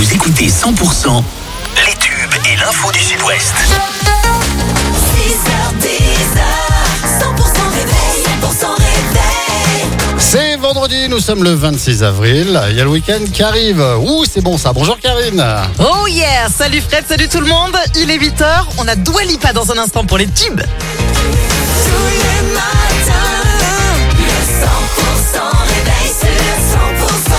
Vous écoutez 100% les tubes et l'info du Sud-Ouest. 6h10, 100% réveil, 100% réveil. C'est vendredi, nous sommes le 26 avril. Il y a le week-end qui arrive. Ouh, c'est bon ça. Bonjour Karine. Oh yeah, salut Fred, salut tout le monde. Il est 8h, on a Dua Lipa dans un instant pour les tubes. Tous les matins, le 100% réveil sur 100%.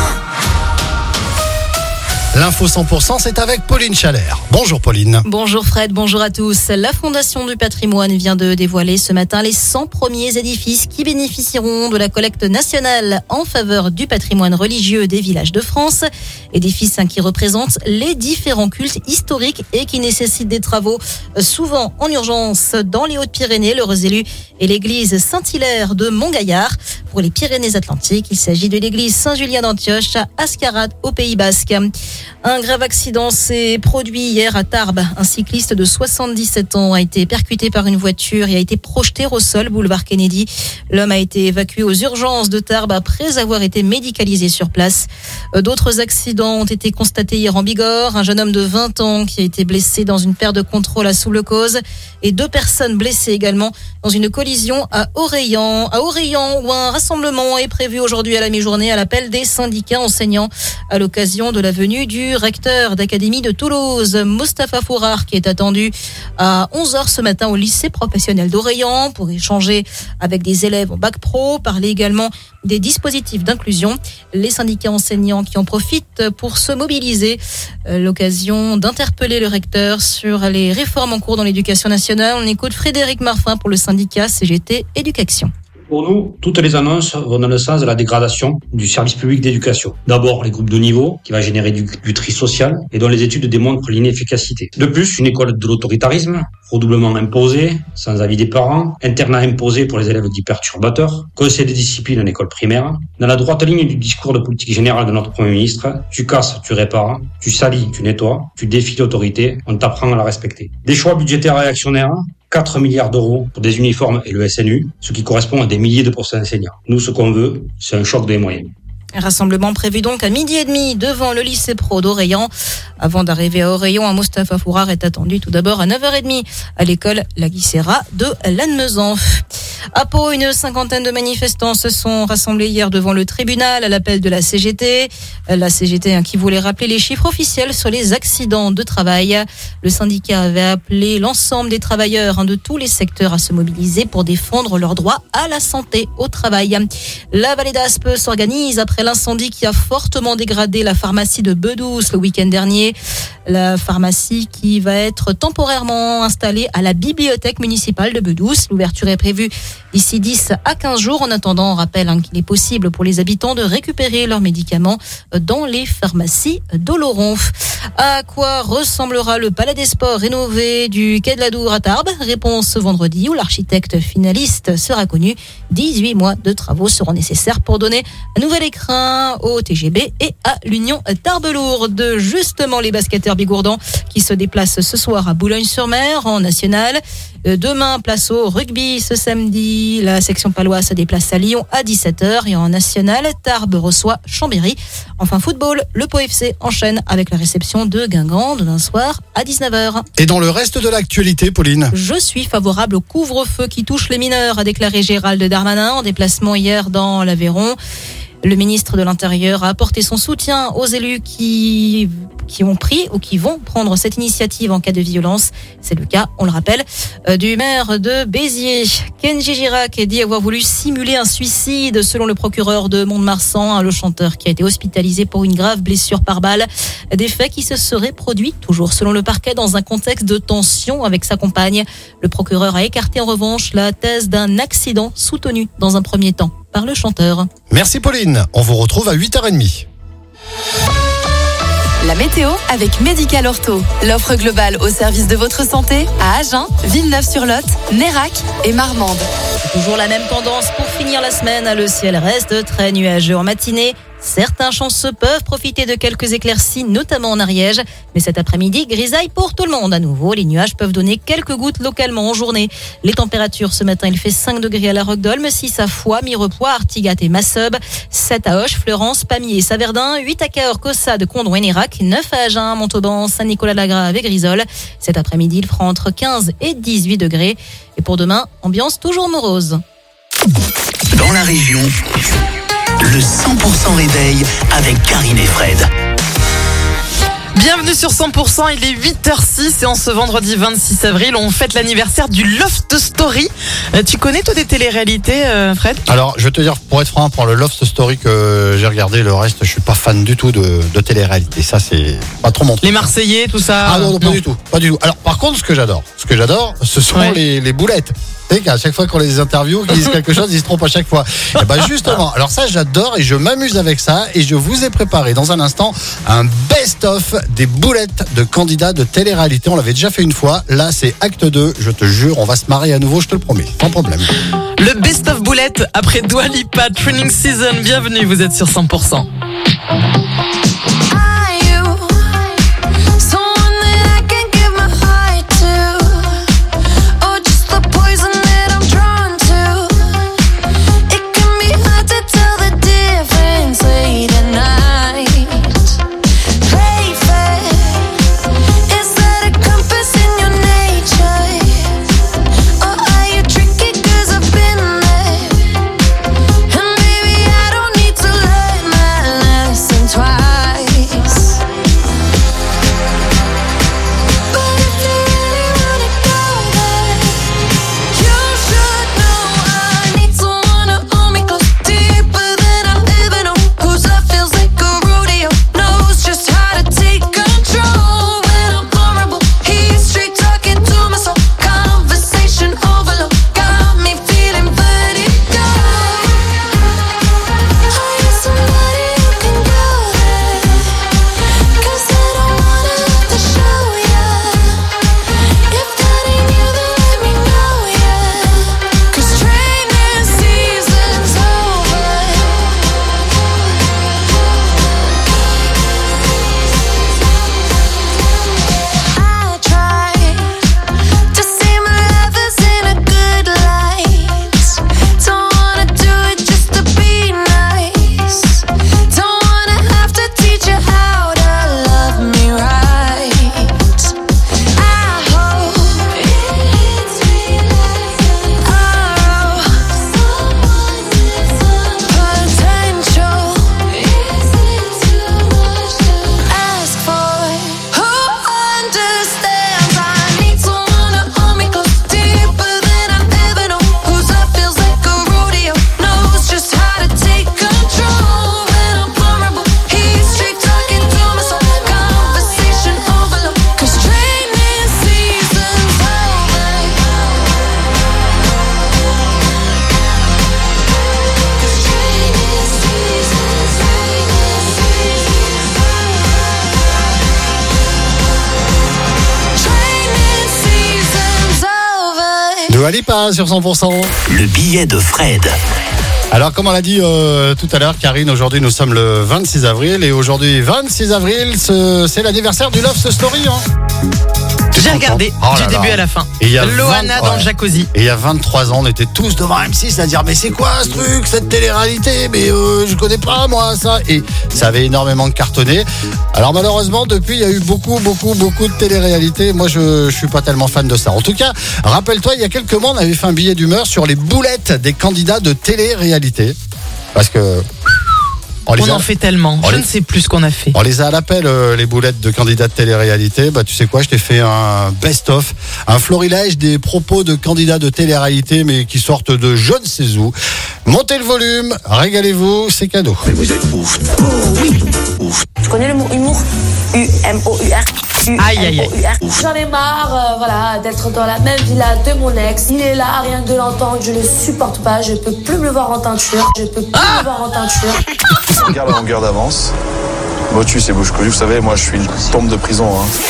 L'info 100%, c'est avec Pauline Chalère. Bonjour Pauline. Bonjour Fred, bonjour à tous. La Fondation du patrimoine vient de dévoiler ce matin les 100 premiers édifices qui bénéficieront de la collecte nationale en faveur du patrimoine religieux des villages de France. Édifices qui représentent les différents cultes historiques et qui nécessitent des travaux souvent en urgence dans les Hautes-Pyrénées. Leurs élus et l'église Saint-Hilaire de Montgaillard. Pour les Pyrénées-Atlantiques, il s'agit de l'église Saint-Julien d'Antioche à Ascarade au Pays Basque. Un grave accident s'est produit hier à Tarbes. Un cycliste de 77 ans a été percuté par une voiture et a été projeté au sol, boulevard Kennedy. L'homme a été évacué aux urgences de Tarbes après avoir été médicalisé sur place. D'autres accidents ont été constatés hier en Bigorre. Un jeune homme de 20 ans qui a été blessé dans une perte de contrôle à Souble-Cause et 2 personnes blessées également dans une collision à Orléans. À Orléans, où un rassemblement est prévu aujourd'hui à la mi-journée à l'appel des syndicats enseignants à l'occasion de la venue du recteur d'académie de Toulouse, Mostafa Fourard, qui est attendu à 11h ce matin au lycée professionnel d'Orléans pour échanger avec des élèves en bac pro, parler également des dispositifs d'inclusion. Les syndicats enseignants qui en profitent pour se mobiliser, l'occasion d'interpeller le recteur sur les réformes en cours dans l'éducation nationale. On écoute Frédéric Marfin pour le syndicat CGT Éducation. Pour nous, toutes les annonces vont dans le sens de la dégradation du service public d'éducation. D'abord, les groupes de niveau, qui va générer du tri social et dont les études démontrent l'inefficacité. De plus, une école de l'autoritarisme, redoublement imposé, sans avis des parents, internat imposé pour les élèves dits perturbateurs, conseil de discipline en école primaire. Dans la droite ligne du discours de politique générale de notre Premier ministre, tu casses, tu répares, tu salis, tu nettoies, tu défies l'autorité, on t'apprend à la respecter. Des choix budgétaires réactionnaires, 4 milliards d'euros pour des uniformes et le SNU, ce qui correspond à des milliers de postes d'enseignants. Nous, ce qu'on veut, c'est un choc des moyens. Un rassemblement prévu donc à 12h30 devant le lycée pro d'Orléans. Avant d'arriver à Orléans, un Mostafa Fourard est attendu tout d'abord à 9h30 à l'école La Guissera de Lannemezan. À Pau, une cinquantaine de manifestants se sont rassemblés hier devant le tribunal à l'appel de la CGT. La CGT qui voulait rappeler les chiffres officiels sur les accidents de travail. Le syndicat avait appelé l'ensemble des travailleurs de tous les secteurs à se mobiliser pour défendre leurs droits à la santé au travail. La vallée d'Aspe s'organise après l'incendie qui a fortement dégradé la pharmacie de Bedouce le week-end dernier. La pharmacie qui va être temporairement installée à la bibliothèque municipale de Bedouce. L'ouverture est prévue d'ici 10 à 15 jours. En attendant, on rappelle qu'il est possible pour les habitants de récupérer leurs médicaments dans les pharmacies d'Oloron. À quoi ressemblera le Palais des Sports rénové du Quai de la Dour à Tarbes? Réponse ce vendredi où l'architecte finaliste sera connu. 18 mois de travaux seront nécessaires pour donner un nouvel écrin au TGB et à l'Union Tarbes-Lourdes. Justement, les basketteurs bigourdans qui se déplacent ce soir à Boulogne-sur-Mer en national. Demain, place au rugby. Ce samedi, la section paloise se déplace à Lyon à 17h. Et en national, Tarbes reçoit Chambéry. Enfin, football, le Pau FC enchaîne avec la réception de Guingamp demain soir à 19h. Et dans le reste de l'actualité, Pauline? Je suis favorable au couvre-feu qui touche les mineurs, a déclaré Gérald Darmanin en déplacement hier dans l'Aveyron. Le ministre de l'Intérieur a apporté son soutien aux élus qui ont pris ou qui vont prendre cette initiative en cas de violence. C'est le cas, on le rappelle, du maire de Béziers. Kenji Girac dit avoir voulu simuler un suicide selon le procureur de Mont-de-Marsan, le chanteur qui a été hospitalisé pour une grave blessure par balle. Des faits qui se seraient produits, toujours selon le parquet, dans un contexte de tension avec sa compagne. Le procureur a écarté en revanche la thèse d'un accident soutenu dans un premier temps par le chanteur. Merci Pauline, on vous retrouve à 8h30. La météo avec Médical Ortho. L'offre globale au service de votre santé à Agen, Villeneuve-sur-Lot, Nérac et Marmande. Toujours la même tendance pour finir la semaine. Le ciel reste très nuageux en matinée. Certains chanceux peuvent profiter de quelques éclaircies, notamment en Ariège. Mais cet après-midi, grisaille pour tout le monde. À nouveau, les nuages peuvent donner quelques gouttes localement en journée. Les températures ce matin, il fait 5 degrés à la Roque-d'Olme, 6 à Foix, Mirepoix, Artigat et Masseube, 7 à Auch, Fleurance, Pamiers et Saverdin, 8 à Cahors, Caussade, Condon et Nérac, 9 à Agen, Montauban, Saint-Nicolas-Lagrave et Grisol. Cet après-midi, il fera entre 15 et 18 degrés. Et pour demain, ambiance toujours morose. Dans la région, le 100% réveil avec Karine et Fred. Bienvenue sur 100%, il est 8h06 et en ce vendredi 26 avril, on fête l'anniversaire du Loft Story. Tu connais toi des téléréalités, Fred ? Alors, je vais te dire, pour être franc, pour le Loft Story que j'ai regardé, le reste, je suis pas fan du tout de télé-réalité. Ça, c'est pas trop mon truc. Les Marseillais, tout ça ? Ah non, pas du tout. Pas du tout. Alors, par contre, ce que j'adore, ce sont les boulettes. Tu sais qu'à chaque fois qu'on les interviewe, qu'ils disent quelque chose, ils se trompent à chaque fois. Et ben justement, alors ça j'adore et je m'amuse avec ça et je vous ai préparé dans un instant un best-of des boulettes de candidats de télé-réalité. On l'avait déjà fait une fois, là c'est acte 2, je te jure, on va se marrer à nouveau, je te le promets, sans problème. Le best-of boulettes après Dua Lipa, Training Season, bienvenue, vous êtes sur 100%. Dua Lipa sur 100%. Le billet de Fred. Alors comme on l'a dit tout à l'heure, Karine, aujourd'hui nous sommes le 26 avril et aujourd'hui 26 avril, c'est l'anniversaire du Love Story. Hein. J'ai regardé du début à la fin. Et il y a Loana dans le jacuzzi. Et il y a 23 ans, on était tous devant M6 à dire mais c'est quoi ce truc, cette télé-réalité, mais je connais pas moi ça. Et ça avait énormément cartonné. Alors malheureusement depuis il y a eu beaucoup de télé-réalité. Moi je suis pas tellement fan de ça. En tout cas, rappelle-toi, il y a quelques mois on avait fait un billet d'humeur sur les boulettes des candidats de télé-réalité. Parce que on en fait tellement. Je ne sais plus ce qu'on a fait. On les a à l'appel, les boulettes de candidats de télé-réalité. Bah, tu sais quoi, je t'ai fait un best-of, un florilège des propos de candidats de télé-réalité, mais qui sortent de je ne sais où. Montez le volume, régalez-vous, c'est cadeau. Mais vous êtes ouf. Oh oui, ouf. Tu connais le mot humour? U-M-O-U-R. Aïe, aïe, aïe. J'en ai marre d'être dans la même villa de mon ex. Il est là, rien que de l'entendre, je ne supporte pas. Je peux plus me le voir en teinture. Regarde la longueur d'avance. Motus et bouche cousue, vous savez, moi je suis une tombe de prison.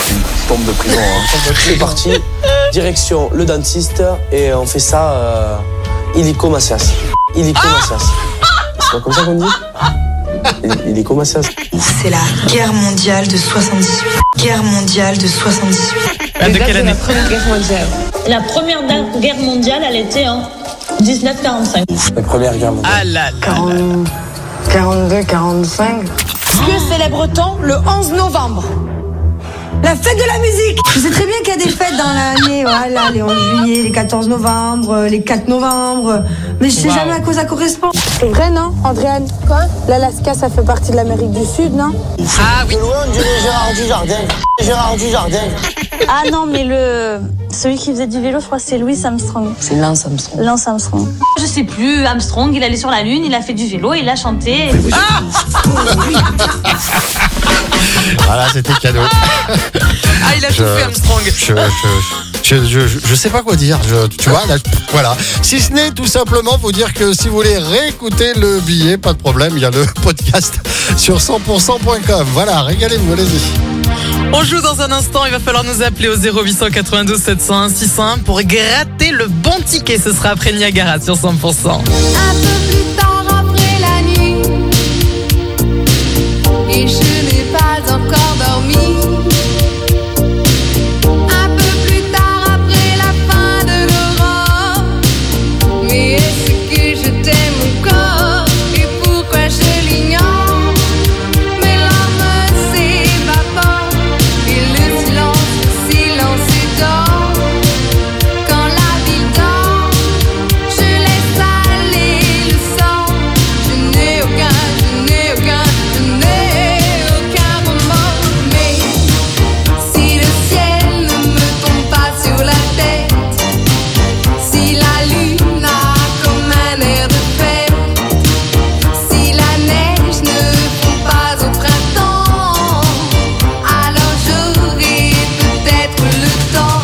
C'est parti, direction le dentiste et on fait ça illico macias. C'est pas comme ça qu'on dit? Il est comment ça? C'est la guerre mondiale de 78. Guerre mondiale de 78. De quelle année? La Première Guerre mondiale. La Première Guerre mondiale, elle était en 1945. La Première Guerre mondiale. Ah là là. 42, 45. Que célèbre-t-on le 11 novembre? La fête de la musique. Je sais très bien qu'il y a des fêtes dans l'année, voilà, les 11 juillet, les 14 novembre, les 4 novembre. Mais je sais jamais à quoi ça correspond. C'est vrai, non, Andréane? Quoi? L'Alaska, ça fait partie de l'Amérique du Sud, non? Ah oui. De loin, on dirait Gérard Dujardin. Gérard Dujardin. Ah non, mais celui qui faisait du vélo, je crois que c'est Louis Armstrong. C'est Lance Armstrong. Lance Armstrong. Je sais plus, Armstrong, il allait sur la Lune, il a fait du vélo, il a chanté. Voilà, c'était cadeau. Ah, il a tout fait, Armstrong. Je sais pas quoi dire. Tu vois, là, voilà. Si ce n'est tout simplement vous dire que si vous voulez réécouter le billet, pas de problème, il y a le podcast sur 100%.com. Voilà, régalez-vous, allez-y. On joue dans un instant, il va falloir nous appeler au 0892 701 601 pour gratter le bon ticket. Ce sera après Niagara sur 100%. Un peu plus tard après la nuit, et je n'ai pas encore dormi. Un peu plus tard après la fin de l'aurore, mais est-ce que je t'aime encore et pourquoi je l'ignore? Mes larmes s'évaporent et le silence dort. Quand la ville dort, je laisse aller le sang. Je n'ai aucun remords. Mais si le ciel ne me tombe pas sur la tête, si la lune a comme un air de fête, si la neige ne fond pas au printemps, alors j'aurai peut-être le temps.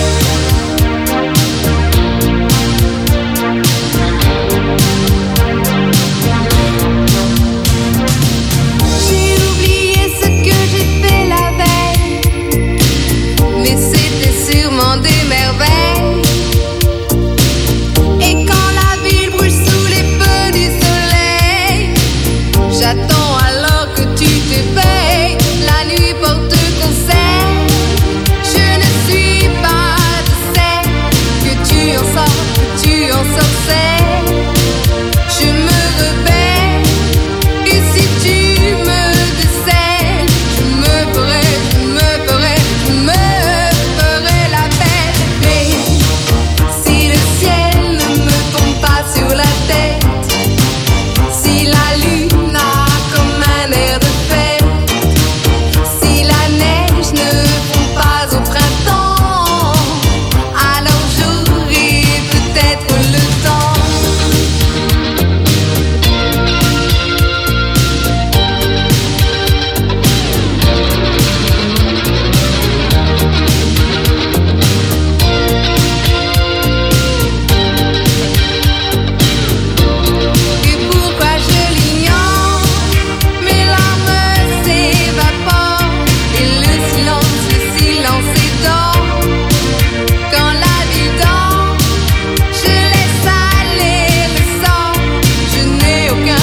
J'ai oublié ce que j'ai fait la veille, mais c'était sûrement des merveilles. Et quand la ville brûle sous les feux du soleil, j'attends alors que tu t'éveilles. La nuit porte conseil, je ne suis pas de celle que tu en sorcelles. Je me rebelle, et si tu me décèles, je me ferai la belle. Mais si le ciel ne me tombe pas sur la tête, si la lune a comme un air de fête, si la neige ne fond pas au printemps, alors j'aurai peut-être le temps. Et pourquoi je l'ignore? Mes larmes s'évaporent et le silence dort. Quand la vie dort, je laisse aller le sang. Je n'ai aucun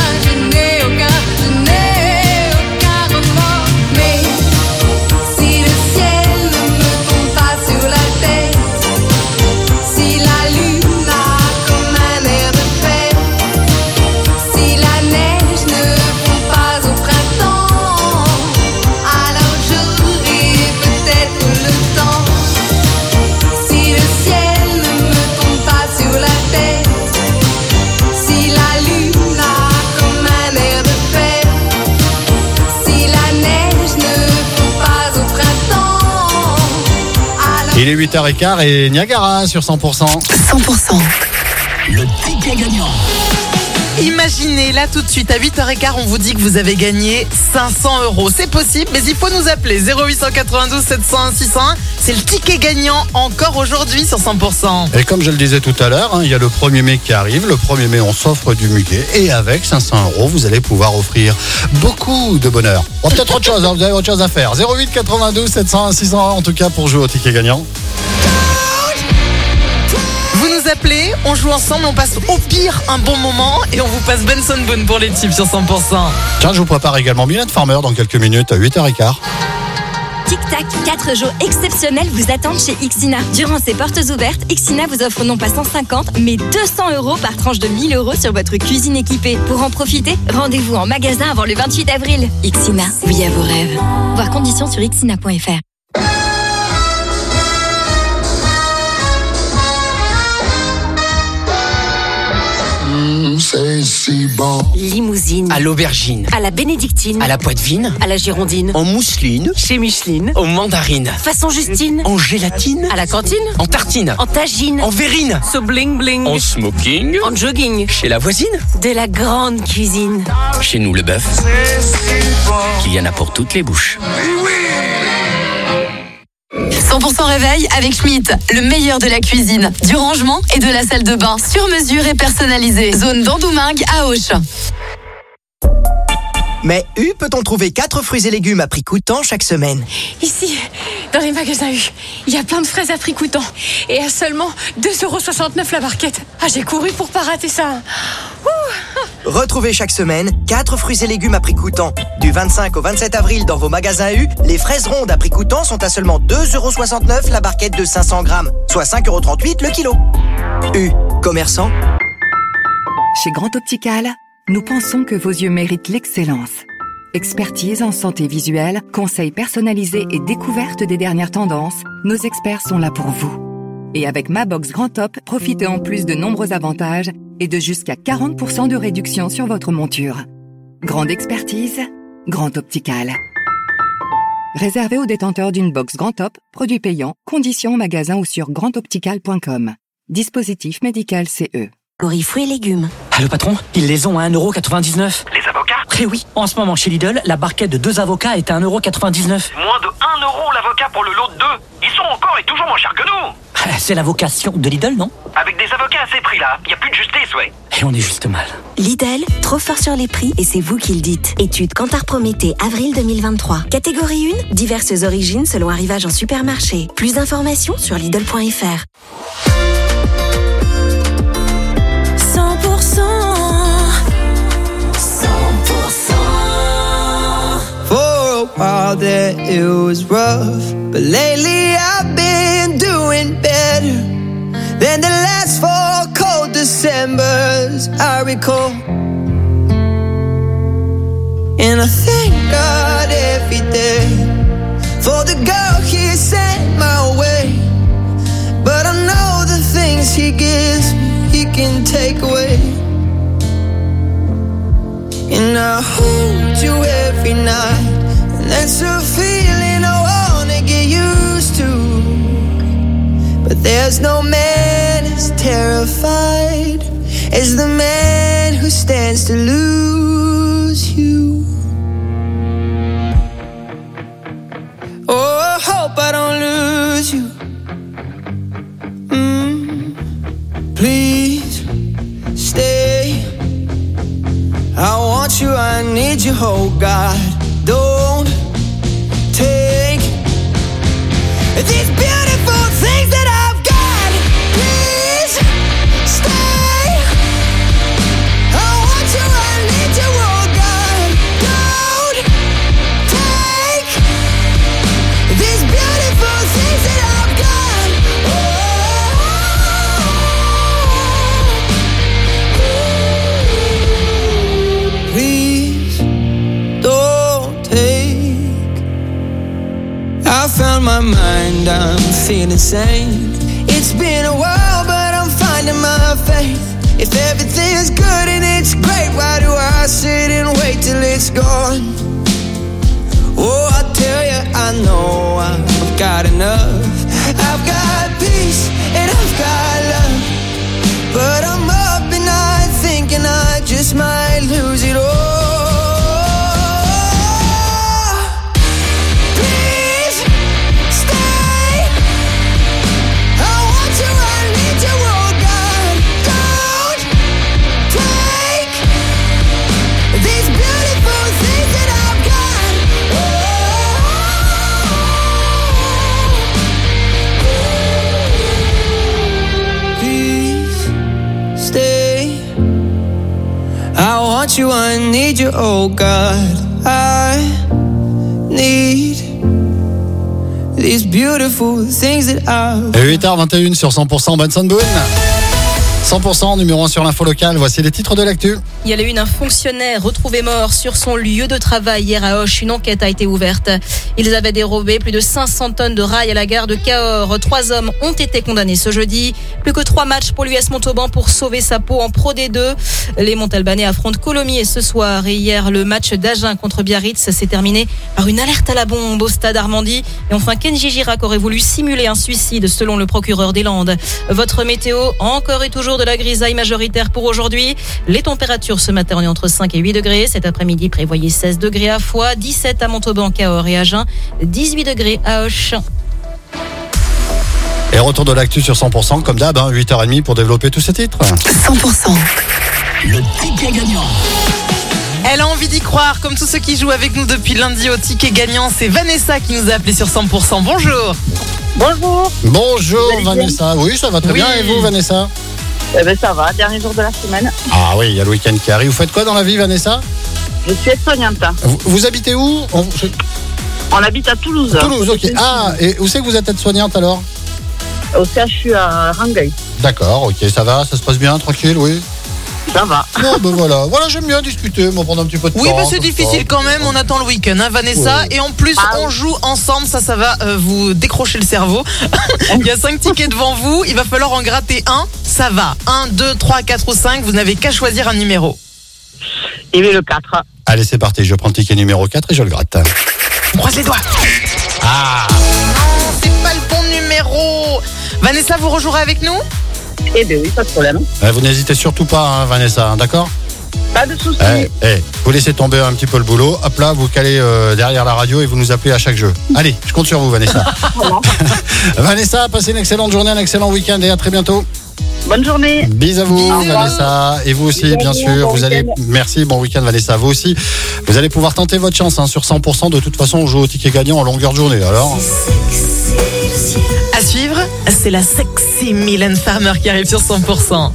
remords. Mais si le ciel ne me tombe pas sur la tête, si la lune a comme un air de fête, si la neige ne fond pas au printemps, alors j'aurai peut-être le temps. Si le ciel ne me tombe pas sur la tête, si la lune a comme un air de fête, si la neige ne fond pas au printemps, alors Il est 8h15 et Niagara sur 100%. 100%. Le ticket gagnant. Imaginez, là tout de suite, à 8h15, on vous dit que vous avez gagné 500 €. C'est possible, mais il faut nous appeler 0892 701 601. C'est le ticket gagnant encore aujourd'hui sur 100%. Et comme je le disais tout à l'heure, il y a le 1er mai qui arrive. Le 1er mai, on s'offre du muguet. Et avec 500 €, vous allez pouvoir offrir beaucoup de bonheur. Bon, peut-être autre chose, vous avez autre chose à faire. 0892 701 601 en tout cas pour jouer au ticket gagnant. Vous nous nous appeler, on joue ensemble, on passe au pire un bon moment et on vous passe Benson Boone pour les tips sur 100%. Tiens, je vous prépare également Mylène Farmer dans quelques minutes à 8h15. Tic-tac, 4 jours exceptionnels vous attendent chez Ixina. Durant ces portes ouvertes, Ixina vous offre non pas 150, mais 200 € par tranche de 1 000 € sur votre cuisine équipée. Pour en profiter, rendez-vous en magasin avant le 28 avril. Ixina, oui à vos rêves. Voir conditions sur ixina.fr. Limousine. À l'aubergine. À la bénédictine. À la poitevine. À la girondine. En mousseline. Chez Micheline. En mandarine. Façon Justine. En gélatine. À la cantine. En tartine. En tagine. En verrine. So bling bling. En smoking. En jogging. Chez la voisine. De la grande cuisine. Chez nous, le bœuf. Qu'il y en a pour toutes les bouches. 100% réveil avec Schmitt, le meilleur de la cuisine, du rangement et de la salle de bain, sur mesure et personnalisée. Zone d'Andoumingue à Auch. Mais U peut-on trouver 4 fruits et légumes à prix coûtant chaque semaine? Ici, dans les magasins U, il y a plein de fraises à prix coûtant. Et à seulement 2,69 € la barquette. Ah, j'ai couru pour pas rater ça. Retrouvez chaque semaine 4 fruits et légumes à prix coûtant. Du 25 au 27 avril dans vos magasins U, les fraises rondes à prix coûtant sont à seulement 2,69 € la barquette de 500 grammes, soit 5,38 € le kilo. U, commerçant. Chez Grand Optical, nous pensons que vos yeux méritent l'excellence. Expertise en santé visuelle, conseils personnalisés et découverte des dernières tendances, nos experts sont là pour vous. Et avec Ma Box Grand Top, profitez en plus de nombreux avantages et de jusqu'à 40% de réduction sur votre monture. Grande expertise, Grand Optical. Réservé aux détenteurs d'une box Grand Top, produit payant, conditions au magasin ou sur grandoptical.com. Dispositif médical CE. Fruits et légumes. Allô patron, ils les ont à 1,99 €. Les avocats? Eh oui, en ce moment chez Lidl, la barquette de 2 avocats est à 1,99 €. Moins de 1 € l'avocat pour le lot de 2. Ils sont encore et toujours moins chers que nous. C'est la vocation de Lidl, non? Avec des avocats à ces prix-là, il n'y a plus de justice, ouais. Et on est juste mal. Lidl, trop fort sur les prix et c'est vous qui le dites. Étude Kantar Prométhée, avril 2023. Catégorie 1, diverses origines selon arrivage en supermarché. Plus d'informations sur Lidl.fr. 100%. For a while there it was rough, but lately I've been doing better than the last 4 cold Decembers I recall. And I thank God every day for the girl He sent my way. But I know the things He gives me He can take away. And I hold you every night, and that's a feeling I wanna get used to. But there's no man as terrified as the man who stands to lose you. Oh, I hope I don't lose you. Please stay. I want you, I need you, oh God. Don't take these beautiful things that I've got. Please stay. I want you, I need you, oh God. Don't take these beautiful things that I've got. Please don't take. I found my mind, I'm feeling sane. It's been a while, but I'm finding my faith. If everything's good and it's great, why do I sit and wait till it's gone? Oh, I tell you, I know I've got enough. I've got peace and I've got love, but I'm up and I thinking I just might lose it all. Please stay. I want you, I need you, oh God. Don't take these beautiful things that I've got. need you, oh God. I need these beautiful things that I... 8h21 sur 100% Benson Boone. 100% numéro 1 sur l'info locale. Voici les titres de l'actu. Il y a eu un fonctionnaire retrouvé mort sur son lieu de travail hier à Auch. Une enquête a été ouverte. Ils avaient dérobé plus de 500 tonnes de rails à la gare de Cahors. 3 hommes ont été condamnés ce jeudi. Plus que 3 matchs pour l'US Montauban pour sauver sa peau en Pro D2. Les Montalbanais affrontent Colomiers ce soir. Et hier, le match d'Agen contre Biarritz s'est terminé par une alerte à la bombe au stade Armandie. Et enfin, Kenji Girac aurait voulu simuler un suicide selon le procureur des Landes. Votre météo, encore et toujours de la grisaille majoritaire pour aujourd'hui. Les températures ce matin, on est entre 5 et 8 degrés. Cet après-midi, prévoyez 16 degrés à Foix, 17 à Montauban, Cahors et Agen, 18 degrés à Auch. Et retour de l'actu sur 100%, comme d'hab, 8h30 pour développer tous ces titres. 100%. Le ticket gagnant. Elle a envie d'y croire, comme tous ceux qui jouent avec nous depuis lundi au ticket gagnant. C'est Vanessa qui nous a appelé sur 100%. Bonjour. Bonjour. Bonjour Vanessa. Oui, ça va très bien. Et vous, Vanessa? Ça va, dernier jour de la semaine. Ah oui, il y a le week-end qui arrive. Vous faites quoi dans la vie, Vanessa? Je suis aide-soignante. Vous habitez où? On habite à Toulouse. Toulouse, ok. Ah, et où c'est que vous êtes aide-soignante alors? Au CHU à Rangueil. D'accord, ok, ça va, ça se passe bien, tranquille, oui. Ça va. Non, ben voilà, j'aime bien discuter, m'en prendre un petit peu de temps. Oui, mais c'est difficile quand même, on attend le week-end, Vanessa. Oui. Et en plus, on joue ensemble, ça va vous décrocher le cerveau. Il y a 5 tickets devant vous, il va falloir en gratter un, ça va. 1, 2, 3, 4 ou 5, vous n'avez qu'à choisir un numéro. Et le 4. Allez, c'est parti, je prends le ticket numéro 4 et je le gratte. On croise les doigts. Ah non, c'est pas le bon numéro. Vanessa, vous rejouerez avec nous? Eh bien oui, pas de problème. Vous n'hésitez surtout pas, Vanessa, d'accord? Pas de soucis. Vous laissez tomber un petit peu le boulot. Hop là, vous calez derrière la radio et vous nous appelez à chaque jeu. Allez, je compte sur vous, Vanessa. Vanessa, passez une excellente journée, un excellent week-end et à très bientôt. Bonne journée. Bisous à vous, Vanessa. Et vous aussi, bien sûr. Vous allez. Merci, bon week-end, Vanessa. Vous aussi. Vous allez pouvoir tenter votre chance sur 100%. De toute façon, on joue au ticket gagnant en longueur de journée. Alors. À suivre, c'est la sexy Mylène Farmer qui arrive sur 100%.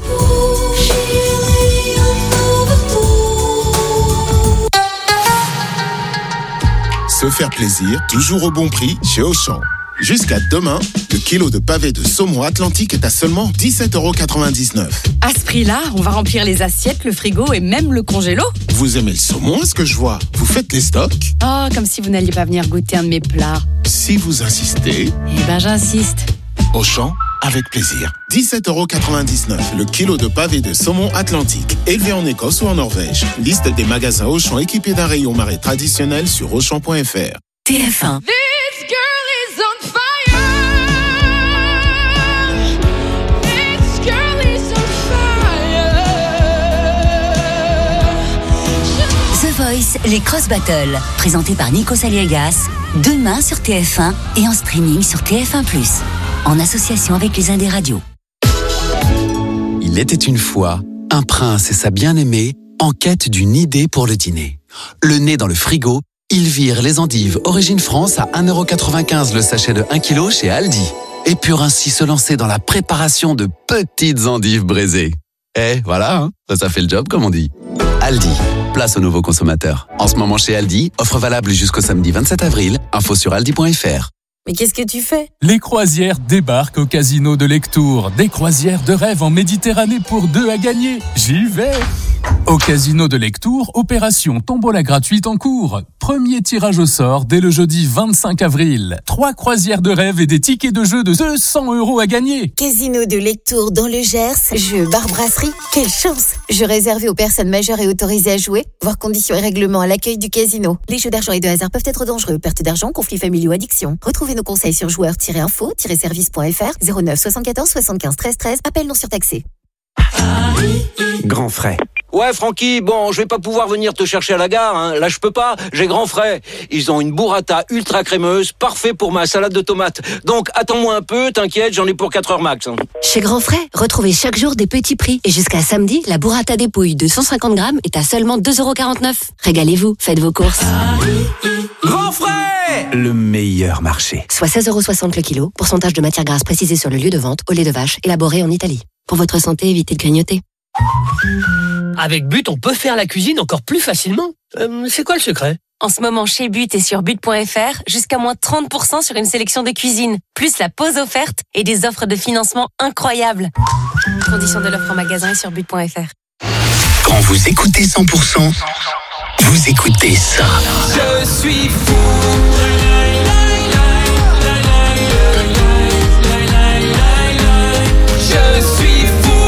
Se faire plaisir, toujours au bon prix chez Auchan. Jusqu'à demain, le kilo de pavé de saumon Atlantique est à seulement 17,99 €. À ce prix-là, on va remplir les assiettes, le frigo et même le congélo. Vous aimez le saumon, est-ce que je vois? Vous faites les stocks? Oh, comme si vous n'alliez pas venir goûter un de mes plats. Si vous insistez... Eh ben, j'insiste. Auchan, avec plaisir. 17,99 € le kilo de pavé de saumon Atlantique, élevé en Écosse ou en Norvège. Liste des magasins Auchan équipés d'un rayon marais traditionnel sur Auchan.fr. TF1. Voice, les Cross Battles, présentés par Nico Saliegas, demain sur TF1 et en streaming sur TF1+, en association avec les Indés Radio. Il était une fois un prince et sa bien-aimée en quête d'une idée pour le dîner. Le nez dans le frigo, ils virent les endives Origine France à 1,95 € le sachet de 1 kg chez Aldi et purent ainsi se lancer dans la préparation de petites endives braisées. Et voilà, ça fait le job comme on dit. Aldi, place aux nouveaux consommateurs. En ce moment chez Aldi, offre valable jusqu'au samedi 27 avril. Info sur aldi.fr. Mais qu'est-ce que tu fais? Les croisières débarquent au casino de Lectoure. Des croisières de rêve en Méditerranée pour 2 à gagner. J'y vais! Au casino de Lectoure, opération tombola gratuite en cours. Premier tirage au sort dès le jeudi 25 avril. 3 croisières de rêve et des tickets de jeu de 200 € à gagner. Casino de Lectoure dans le Gers, jeu bar brasserie. Quelle chance! Jeu réservé aux personnes majeures et autorisées à jouer. Voir conditions et règlements à l'accueil du casino. Les jeux d'argent et de hasard peuvent être dangereux. Perte d'argent, conflits familiaux, addiction. Retrouvez nos conseils sur joueurs-info-service.fr 09 74 75 13 13. Appel non surtaxé. Grand frais. Ouais, Francky, bon, je vais pas pouvoir venir te chercher à la gare, hein. Là, je peux pas, j'ai Grand frais. Ils ont une burrata ultra crémeuse, parfait pour ma salade de tomates. Donc, attends-moi un peu, t'inquiète, j'en ai pour 4 heures max. Hein. Chez Grand Frais, retrouvez chaque jour des petits prix. Et jusqu'à samedi, la burrata dépouille de 150 grammes est à seulement 2,49 €. Régalez-vous, faites vos courses. Grand frais! Le meilleur marché. Soit 16,60 € le kilo. Pourcentage de matière grasse précisé sur le lieu de vente, au lait de vache, élaboré en Italie. Pour votre santé, évitez de grignoter. Avec But, on peut faire la cuisine encore plus facilement. C'est quoi le secret ? En ce moment, chez But et sur but.fr, jusqu'à moins 30% sur une sélection de cuisine, plus la pause offerte et des offres de financement incroyables. Conditions de l'offre en magasin et sur but.fr. Quand vous écoutez 100%, vous écoutez ça. Je suis fou. Je suis fou.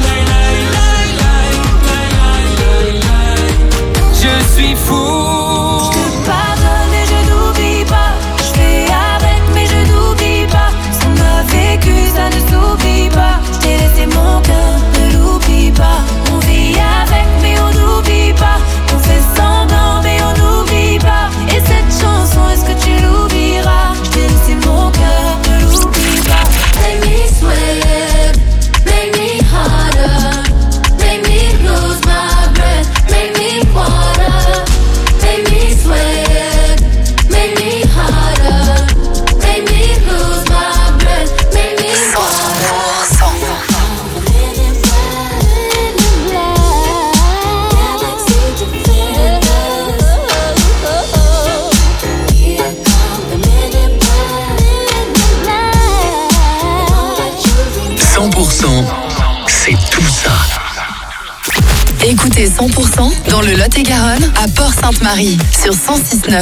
Je suis fou. On vit avec mais on n'oublie pas. On fait semblant mais on n'oublie pas. Et cette chanson, est-ce que tu l'oublieras? Je t'ai laissé mon cœur, ne l'oublie pas. Make me sweat, make me harder, make me lose my breath, make me water, make me sweat, make me harder, make me lose my breath, make me water. 100%, c'est tout ça. Écoutez 100% dans le Lot-et-Garonne à Port-Sainte-Marie sur 106.9.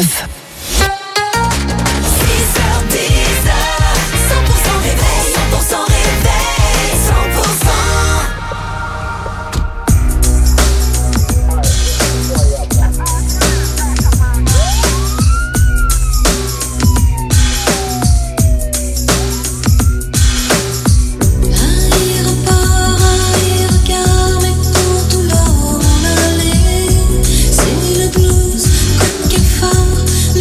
C'est le blues, quel fort.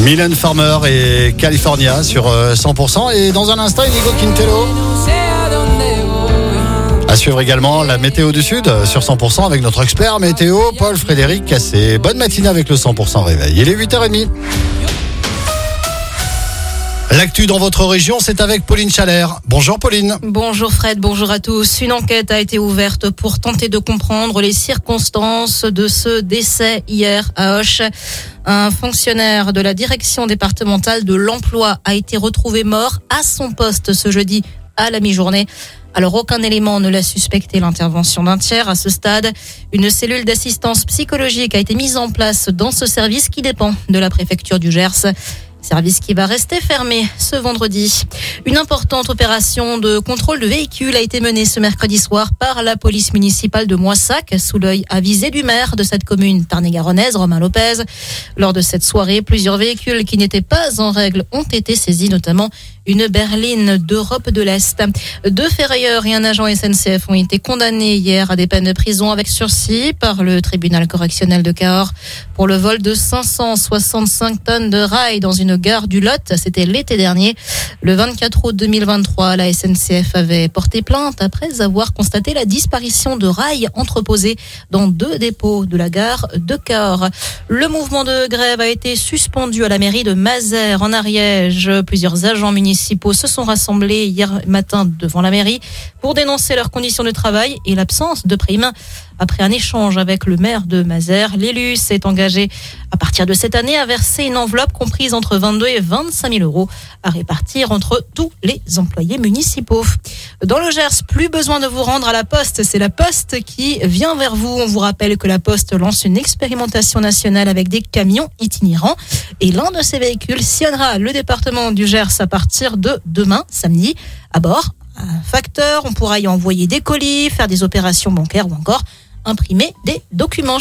Mylène Farmer et California sur 100%. Et dans un instant, Inigo Quintero. À suivre également la météo du Sud sur 100% avec notre expert météo, Paul-Frédéric Cassé. Bonne matinée avec le 100% réveil. Il est 8h30. L'actu dans votre région, c'est avec Pauline Chalère. Bonjour Pauline. Bonjour Fred, bonjour à tous. Une enquête a été ouverte pour tenter de comprendre les circonstances de ce décès hier à Auch. Un fonctionnaire de la direction départementale de l'emploi a été retrouvé mort à son poste ce jeudi à la mi-journée. Alors aucun élément ne l'a suspecté l'intervention d'un tiers à ce stade. Une cellule d'assistance psychologique a été mise en place dans ce service qui dépend de la préfecture du Gers. Service qui va rester fermé ce vendredi. Une importante opération de contrôle de véhicules a été menée ce mercredi soir par la police municipale de Moissac, sous l'œil avisé du maire de cette commune tarn-et-garonnaise, Romain Lopez. Lors de cette soirée, plusieurs véhicules qui n'étaient pas en règle ont été saisis, notamment une berline d'Europe de l'Est. 2 ferrailleurs et un agent SNCF ont été condamnés hier à des peines de prison avec sursis par le tribunal correctionnel de Cahors pour le vol de 565 tonnes de rails dans une gare du Lot. C'était l'été dernier. Le 24 août 2023, la SNCF avait porté plainte après avoir constaté la disparition de rails entreposés dans 2 dépôts de la gare de Cahors. Le mouvement de grève a été suspendu à la mairie de Mazères en Ariège. Plusieurs agents municipaux se sont rassemblés hier matin devant la mairie pour dénoncer leurs conditions de travail et l'absence de primes. Après un échange avec le maire de Mazères, l'élu s'est engagé à partir de cette année à verser une enveloppe comprise entre 22 et 25 000 euros à répartir entre tous les employés municipaux. Dans le Gers, plus besoin de vous rendre à la poste, c'est la Poste qui vient vers vous. On vous rappelle que la Poste lance une expérimentation nationale avec des camions itinérants et l'un de ces véhicules sillonnera le département du Gers à partir de demain, samedi. À bord, un facteur, on pourra y envoyer des colis, faire des opérations bancaires ou encore imprimer des documents.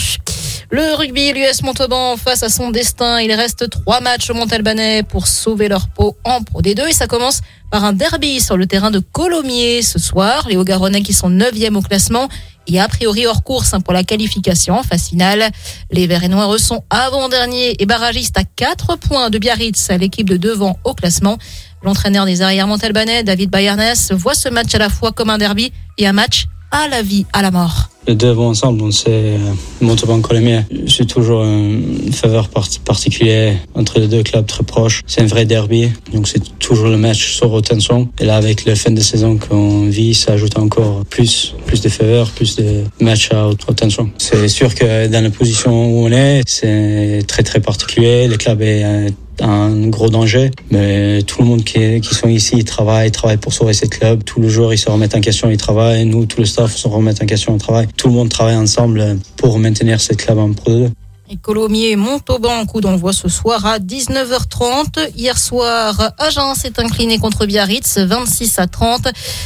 Le rugby, l'US Montauban face à son destin. Il reste 3 matchs au Montalbanais pour sauver leur peau en Pro D2 et ça commence par un derby sur le terrain de Colomiers ce soir. Les Hauts-Garonnais qui sont 9e au classement et a priori hors course pour la qualification en phase finale. Les Verts et Noirs sont avant-derniers et barragistes à 4 points de Biarritz, l'équipe de devant au classement. L'entraîneur des arrières montalbanais, David Bayarnes, voit ce match à la fois comme un derby et un match à la vie, à la mort. Les deux vont ensemble, c'est Montauban-Colomiers. C'est toujours une faveur particulière entre les deux clubs très proches. C'est un vrai derby, donc c'est toujours le match sur haute tension. Et là, avec la fin de saison qu'on vit, ça ajoute encore plus de faveurs, plus de matchs à haute tension. C'est sûr que dans la position où on est, c'est très très particulier. Le club est un gros danger, mais tout le monde qui sont ici, ils travaillent pour sauver ce club. Tous les jours, ils se remettent en question, ils travaillent. Nous, tout le staff, se remettent en question, on travaille. Tout le monde travaille ensemble pour maintenir ce club en Pro 2. Et Colomiers, Montauban, coup d'envoi ce soir à 19h30. Hier soir, Agen s'est incliné contre Biarritz, 26-30.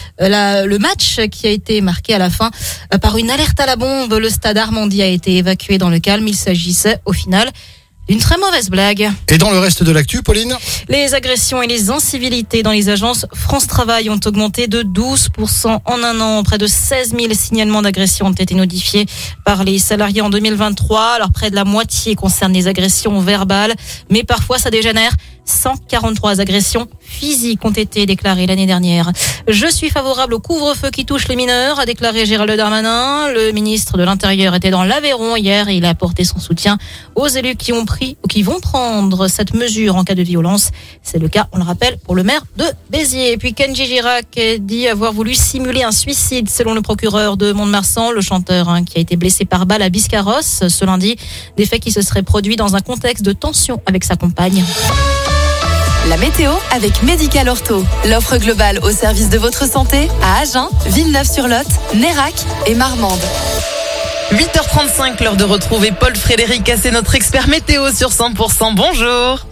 Le match qui a été marqué à la fin par une alerte à la bombe. Le stade Armandie a été évacué dans le calme. Il s'agissait au final d'une très mauvaise blague. Et dans le reste de l'actu, Pauline ? Les agressions et les incivilités dans les agences France Travail ont augmenté de 12% en un an. Près de 16 000 signalements d'agressions ont été notifiés par les salariés en 2023. Alors près de la moitié concerne les agressions verbales, mais parfois ça dégénère. 143 agressions physiques ont été déclarées l'année dernière. Je suis favorable au couvre-feu qui touche les mineurs, a déclaré Gérald Darmanin. Le ministre de l'Intérieur était dans l'Aveyron hier et il a apporté son soutien aux élus qui ont pris ou qui vont prendre cette mesure en cas de violence. C'est le cas, on le rappelle, pour le maire de Béziers. Et puis Kenji Girac dit avoir voulu simuler un suicide selon le procureur de Mont-de-Marsan, le chanteur qui a été blessé par balle à Biscarrosse ce lundi. Des faits qui se seraient produits dans un contexte de tension avec sa compagne. La météo avec Médical Ortho. L'offre globale au service de votre santé à Agen, Villeneuve-sur-Lot, Nérac et Marmande. 8h35, l'heure de retrouver Paul-Frédéric Cassé, notre expert météo sur 100%. Bonjour.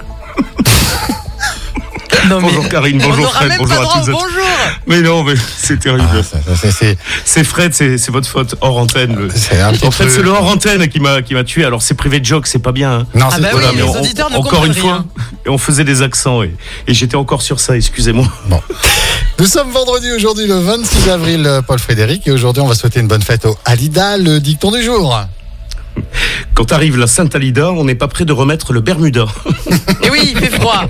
Non, bonjour Karine, bonjour Fred, bonjour à tous. Bonjour. Mais non, mais c'est terrible. C'est Fred, c'est votre faute hors antenne. En fait, c'est le hors antenne qui m'a tué. Alors c'est privé de joke, c'est pas bien. Hein. Non, les auditeurs ne encore une comprennent fois, rien. et on faisait des accents et j'étais encore sur ça. Excusez-moi. Bon. Nous sommes vendredi aujourd'hui, le 26 avril, Paul Frédéric, et aujourd'hui on va souhaiter une bonne fête au Halida, le dicton du jour. Quand arrive la Sainte-Alida, on n'est pas prêt de remettre le Bermuda. Et oui, il fait froid.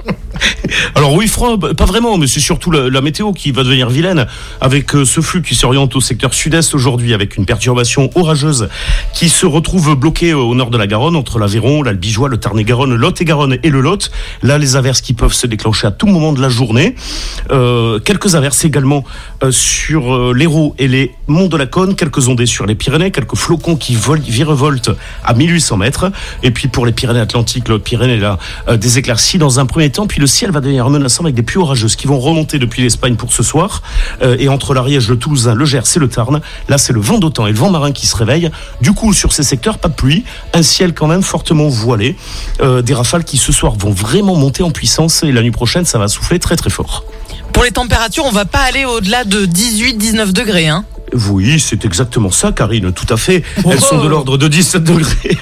Alors oui, froid, pas vraiment, mais c'est surtout la météo qui va devenir vilaine, avec ce flux qui s'oriente au secteur sud-est aujourd'hui, avec une perturbation orageuse qui se retrouve bloquée au nord de la Garonne, entre l'Aveyron, l'Albigeois, le Tarn-et-Garonne, le Lot-et-Garonne et le Lot. Là, les averses qui peuvent se déclencher à tout moment de la journée. Quelques averses également sur l'Hérault et les monts de la Cône, quelques ondées sur les Pyrénées, quelques flocons qui virevoltent à 1800 mètres. Et puis pour les Pyrénées-Atlantiques, le Pyrénées, là, des éclaircies dans un premier temps, puis le ciel va devenir menaçant avec des pluies orageuses qui vont remonter depuis l'Espagne pour ce soir. Et entre l'Ariège, le Toulousain, le Gers et le Tarn, là c'est le vent d'OTAN et le vent marin qui se réveillent. Du coup, sur ces secteurs, pas de pluie, un ciel quand même fortement voilé. Des rafales qui ce soir vont vraiment monter en puissance et la nuit prochaine, ça va souffler très très fort. Pour les températures, on va pas aller au-delà de 18-19 degrés, hein. Oui, c'est exactement ça, Karine, tout à fait. Elles sont de l'ordre de 17 degrés.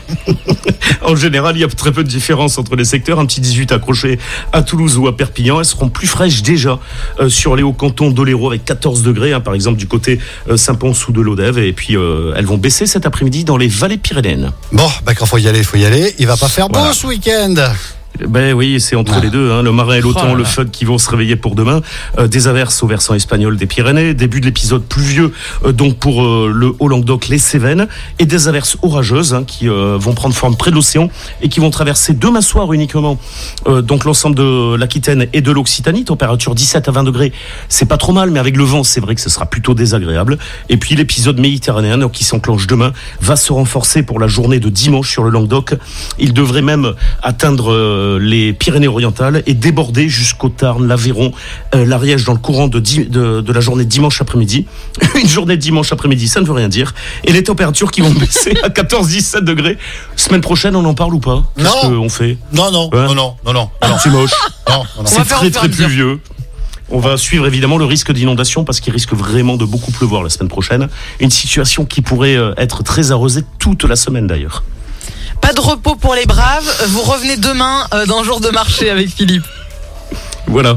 En général, il y a très peu de différence entre les secteurs. Un petit 18 accroché à Toulouse ou à Perpignan. Elles seront plus fraîches déjà sur les hauts cantons d'Oléro avec 14 degrés, par exemple du côté Saint-Pons ou de l'Odève. Et puis, elles vont baisser cet après-midi dans les vallées pyrénéennes. Bon, quand faut y aller, faut y aller. Il va pas faire beau ce week-end. Ben oui, c'est entre les deux, le marin et l'OTAN, le FUD qui vont se réveiller pour demain. Des averses au versant espagnol des Pyrénées, début de l'épisode pluvieux donc pour le Haut-Languedoc, les Cévennes, et des averses orageuses qui vont prendre forme près de l'océan et qui vont traverser demain soir uniquement donc l'ensemble de l'Aquitaine et de l'Occitanie. Température 17 à 20 degrés, c'est pas trop mal, mais avec le vent, c'est vrai que ce sera plutôt désagréable. Et puis l'épisode méditerranéen qui s'enclenche demain va se renforcer pour la journée de dimanche sur le Languedoc. Il devrait même atteindre les Pyrénées-Orientales et déborder jusqu'au Tarn, l'Aveyron, l'Ariège dans le courant de la journée de dimanche après-midi. Une journée de dimanche après-midi, ça ne veut rien dire. Et les températures qui vont baisser à 14-17 degrés. Semaine prochaine, on en parle ou pas? Qu'est-ce qu'on fait? Non. C'est moche. Non. C'est très très pluvieux. On va suivre évidemment le risque d'inondation parce qu'il risque vraiment de beaucoup pleuvoir la semaine prochaine. Une situation qui pourrait être très arrosée toute la semaine d'ailleurs. Pas de repos pour les braves. Vous revenez demain dans Jour de marché avec Philippe. Voilà.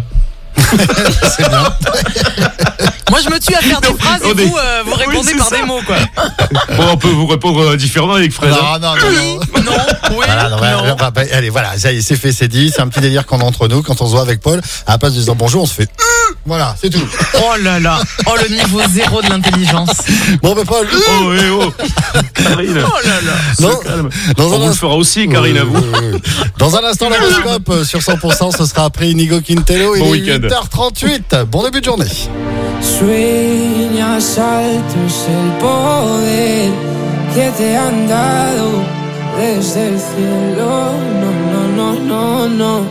C'est bien. Moi, je me tue à faire des phrases et vous répondez par des mots, quoi. Bon, on peut vous répondre différemment avec Fred. Non. Allez, voilà, ça y est, c'est fait, c'est dit. C'est un petit délire qu'on a entre nous quand on se voit avec Paul. À la place de dire bonjour, on se fait voilà, c'est tout. Oh là là. Oh, le niveau zéro de l'intelligence. Bon, mais Paul. Karine. Oh là là. On vous le fera aussi, Karine, à vous. Dans un instant, l'horoscope sur 100%, ce sera après Inigo Quintero. Bon Il est week-end. 8h38. Bon début de journée. Sueñas alto es el poder que te han dado desde el cielo. No.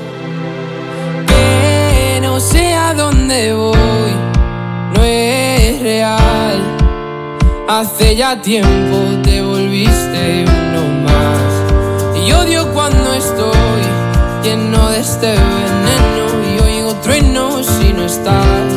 Que no sé a dónde voy, no es real. Hace ya tiempo te volviste uno más. Y odio cuando estoy lleno de este veneno y oigo truenos si no estás.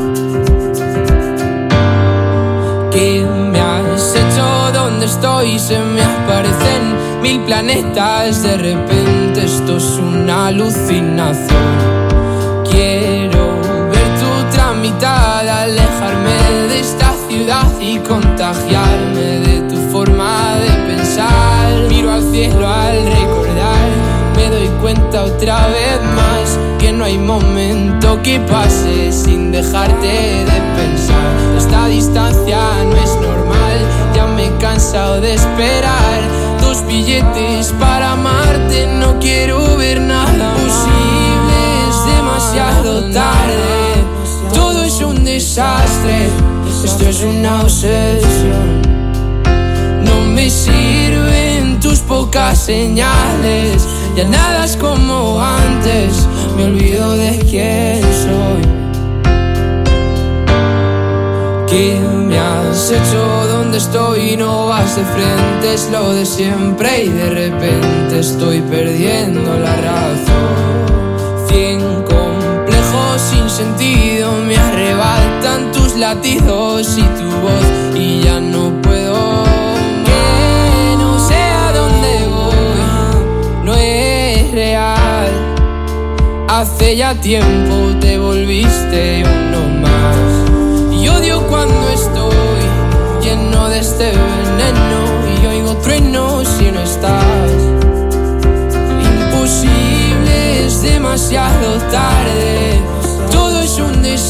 ¿Qué me has hecho? ¿Dónde estoy? Se me aparecen 1000 planetas. De repente esto es una alucinación. Quiero ver tu tramitar, alejarme de esta ciudad y contagiarme de tu forma de pensar. Miro al cielo al recordar, me doy cuenta otra vez más que no hay momento que pase sin dejarte de pensar. Esta distancia no es normal, ya me he cansado de esperar. 2 billetes para amarte, no quiero ver nada posible, es demasiado tarde. Todo es un desastre, esto es una obsesión. No me sirven tus pocas señales, ya nada es como antes, me olvido de quién soy. ¿Qué me has hecho? ¿Dónde estoy? No vas de frente, es lo de siempre y de repente estoy perdiendo la razón. 100 complejos sin sentido me arrebatan tus latidos y tu voz y ya no puedo. Que no sé a dónde voy, no es real. Hace ya tiempo te volviste uno más. Y odio cuando estoy lleno de este veneno y oigo truenos y no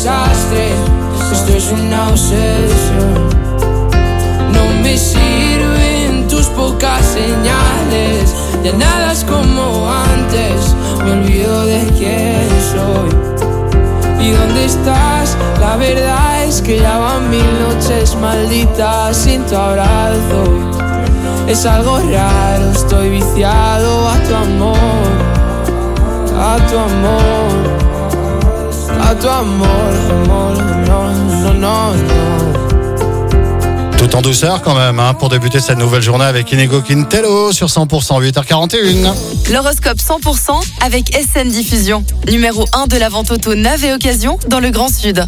desastre, esto es una obsesión. No me sirven tus pocas señales, ya nada es como antes, me olvido de quién soy. ¿Y dónde estás? La verdad es que ya van 1000 noches malditas sin tu abrazo. Es algo raro, estoy viciado a tu amor, a tu amor, a tu amor, amor, no, no, no, no. Tout en douceur quand même, hein, pour débuter cette nouvelle journée avec Inigo Quintero sur 100%, 8h41. L'horoscope 100% avec SN Diffusion, numéro 1 de la vente auto neuve et occasion dans le Grand Sud.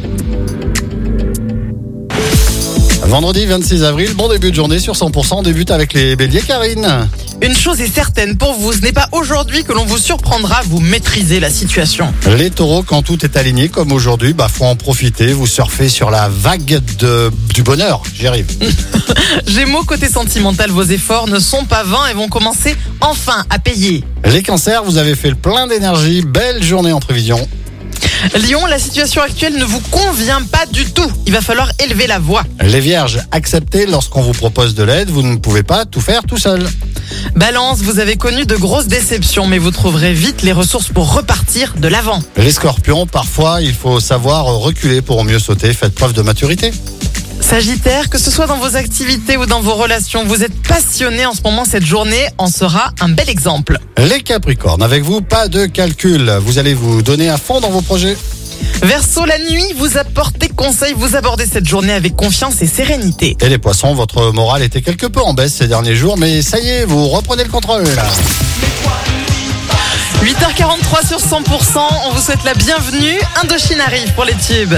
Vendredi 26 avril, bon début de journée sur 100%, on débute avec les béliers, Karine. Une chose est certaine pour vous, ce n'est pas aujourd'hui que l'on vous surprendra, vous maîtrisez la situation. Les taureaux, quand tout est aligné comme aujourd'hui, faut en profiter, vous surfez sur la vague du bonheur, j'y arrive. Gémeaux, côté sentimental, vos efforts ne sont pas vains et vont commencer enfin à payer. Les cancers, vous avez fait le plein d'énergie, belle journée en prévision. Lion, la situation actuelle ne vous convient pas du tout. Il va falloir élever la voix. Les vierges, acceptez lorsqu'on vous propose de l'aide, vous ne pouvez pas tout faire tout seul. Balance, vous avez connu de grosses déceptions, mais vous trouverez vite les ressources pour repartir de l'avant. Les scorpions, parfois il faut savoir reculer pour mieux sauter, faites preuve de maturité. Sagittaire, que ce soit dans vos activités ou dans vos relations, vous êtes passionné en ce moment, cette journée en sera un bel exemple. Les capricornes, avec vous, pas de calcul, vous allez vous donner à fond dans vos projets. Verseau, la nuit vous apportez conseil, vous abordez cette journée avec confiance et sérénité. Et les poissons, votre morale était quelque peu en baisse ces derniers jours, mais ça y est, vous reprenez le contrôle. 8h43 sur 100%, on vous souhaite la bienvenue. Indochine arrive pour les tubes.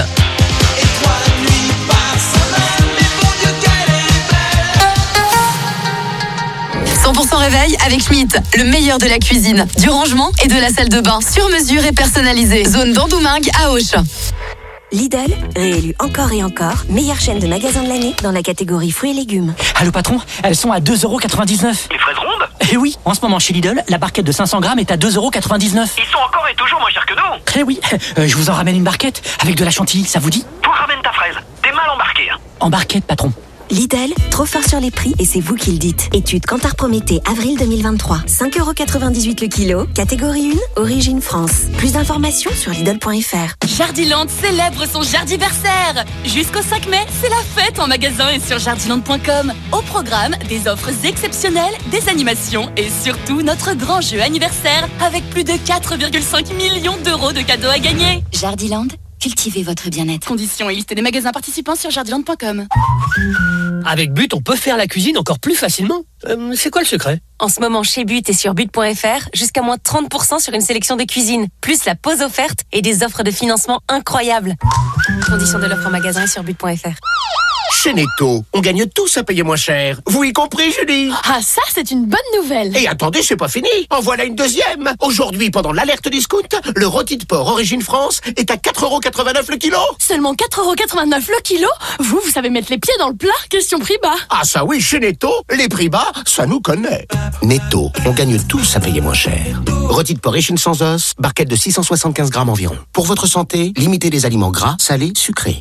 100% réveil avec Schmitt, le meilleur de la cuisine, du rangement et de la salle de bain, sur mesure et personnalisée. Zone d'Andoumingue à Auch. Lidl, réélu encore et encore, meilleure chaîne de magasins de l'année dans la catégorie fruits et légumes. Allô patron, elles sont à 2,99 €. Les fraises rondes ? Eh oui, en ce moment chez Lidl, la barquette de 500 grammes est à 2,99 €. Ils sont encore et toujours moins chers que nous. Eh oui, je vous en ramène une barquette avec de la chantilly, ça vous dit ? Toi ramène ta fraise, t'es mal embarqué. En barquette patron. Lidl, trop fort sur les prix et c'est vous qui le dites. Étude Kantar Prométhée, avril 2023. 5,98 € le kilo, catégorie 1, origine France. Plus d'informations sur Lidl.fr. Jardiland célèbre son jardiversaire. Jusqu'au 5 mai, c'est la fête en magasin et sur jardiland.com. Au programme, des offres exceptionnelles, des animations et surtout notre grand jeu anniversaire avec plus de 4,5 millions d'euros de cadeaux à gagner. Jardiland, cultivez votre bien-être. Conditions et liste des magasins participants sur jardiland.com. Avec But, on peut faire la cuisine encore plus facilement. C'est quoi le secret ? En ce moment, chez But et sur but.fr, jusqu'à moins 30% sur une sélection de cuisine, plus la pause offerte et des offres de financement incroyables. Conditions de l'offre en magasin et sur but.fr. Chez Netto, on gagne tous à payer moins cher. Vous y compris, Julie? Ah, ça, c'est une bonne nouvelle. Et attendez, c'est pas fini. En voilà une deuxième. Aujourd'hui, pendant l'alerte discount, le rôti de porc Origine France est à 4,89 € le kilo. Seulement 4,89 € le kilo? Vous savez mettre les pieds dans le plat? Question prix bas. Ah ça oui, chez Netto, les prix bas, ça nous connaît. Netto, on gagne tous à payer moins cher. Rôti de porc échine sans os, barquette de 675 grammes environ. Pour votre santé, limitez les aliments gras, salés, sucrés.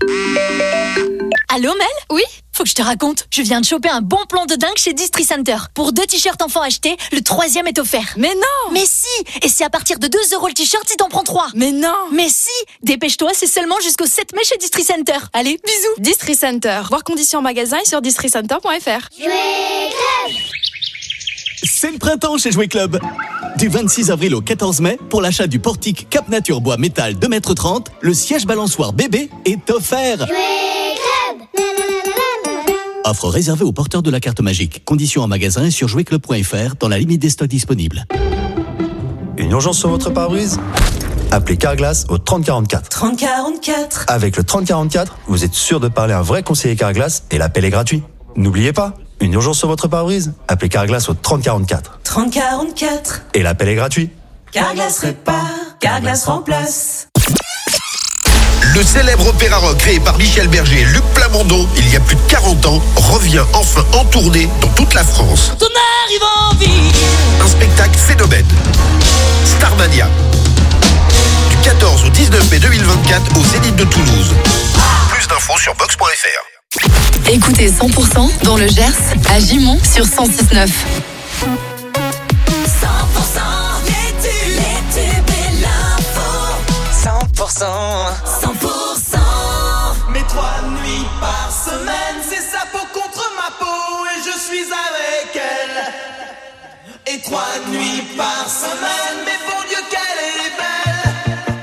Allô Mel? Oui? Faut que je te raconte, je viens de choper un bon plan de dingue chez Distri Center. Pour 2 t-shirts enfants achetés, le 3e est offert. Mais non! Mais si! Et c'est à partir de 2 € le t-shirt si t'en prends 3. Mais non! Mais si! Dépêche-toi, c'est seulement jusqu'au 7 mai chez Distri Center. Allez, bisous! Distri Center. Voir conditions en magasin et sur districenter.fr. C'est le printemps chez Jouet Club. Du 26 avril au 14 mai, pour l'achat du portique Cap Nature Bois Métal 2,30 m, le siège balançoire bébé est offert. Offre réservée aux porteurs de la carte magique. Conditions en magasin et sur jouetclub.fr dans la limite des stocks disponibles. Une urgence sur votre pare-brise ? Appelez Carglass au 3044. 3044. Avec le 3044, vous êtes sûr de parler à un vrai conseiller Carglass et l'appel est gratuit. N'oubliez pas, une urgence sur votre pare-brise ? Appelez Carglass au 3044. 3044. Et l'appel est gratuit. Carglass répare, Carglass remplace. Le célèbre opéra rock créé par Michel Berger et Luc Plamondon il y a plus de 40 ans revient enfin en tournée dans toute la France. Ton arrive en vie. Un spectacle phénomène. Starmania. Du 14 au 19 mai 2024 au Zénith de Toulouse. Plus d'infos sur box.fr. Écoutez 100% dans le Gers, à Gimont sur 106.9. 100%. Mais 3 nuits par semaine, c'est sa peau contre ma peau et je suis avec elle. Et 3 nuits par semaine, mais bon Dieu qu'elle est belle.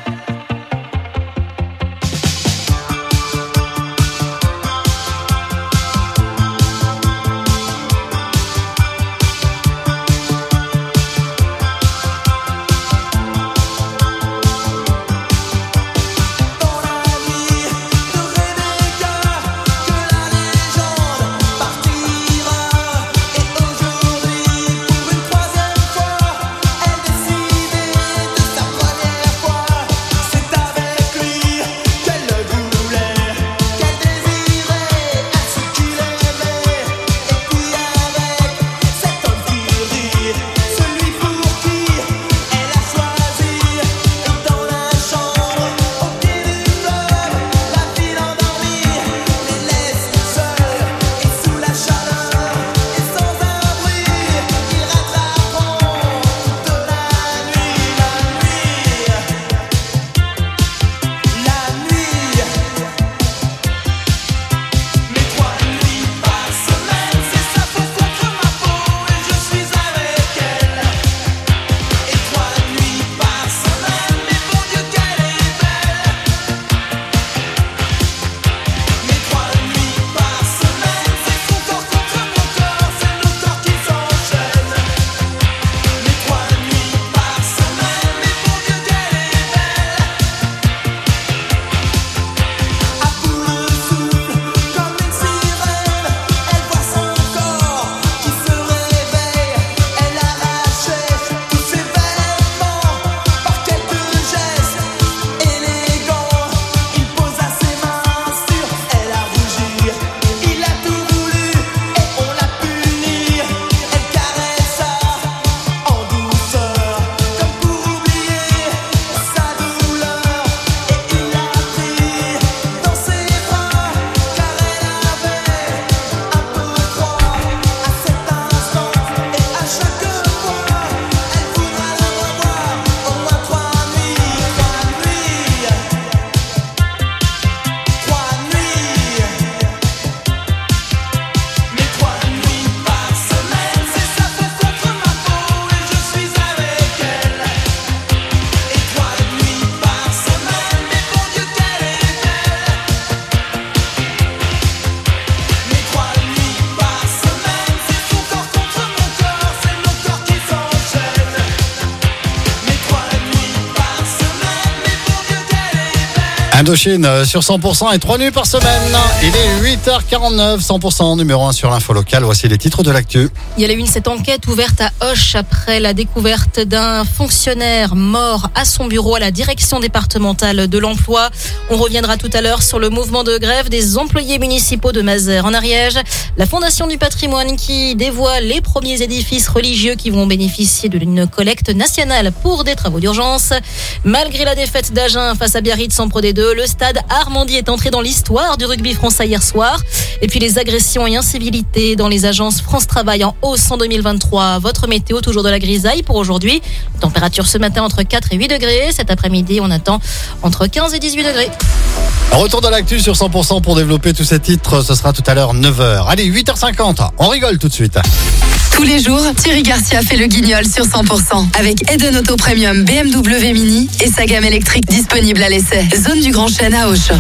Indochine sur 100% et 3 nuits par semaine. Il est 8h49, 100% numéro 1 sur l'info locale. Voici les titres de l'actu. Il y a eu cette enquête ouverte à Auch après la découverte d'un fonctionnaire mort à son bureau à la direction départementale de l'emploi. On reviendra tout à l'heure sur le mouvement de grève des employés municipaux de Mazères en Ariège. La Fondation du patrimoine qui dévoile les premiers édifices religieux qui vont bénéficier d'une collecte nationale pour des travaux d'urgence. Malgré la défaite d'Agen face à Biarritz en Pro D2, le stade Armandie est entré dans l'histoire du rugby français hier soir. Et puis les agressions et incivilités dans les agences France Travail en hausse en 2023. Votre météo, toujours de la grisaille pour aujourd'hui. Température ce matin entre 4 et 8 degrés. Cet après-midi, on attend entre 15 et 18 degrés. Retour dans l'actu sur 100% pour développer tous ces titres. Ce sera tout à l'heure 9h. Allez, 8h50. On rigole tout de suite. Tous les jours, Thierry Garcia fait le guignol sur 100% avec Eden Auto Premium BMW Mini et sa gamme électrique disponible à l'essai. Zone du Grand Chêne à Auch.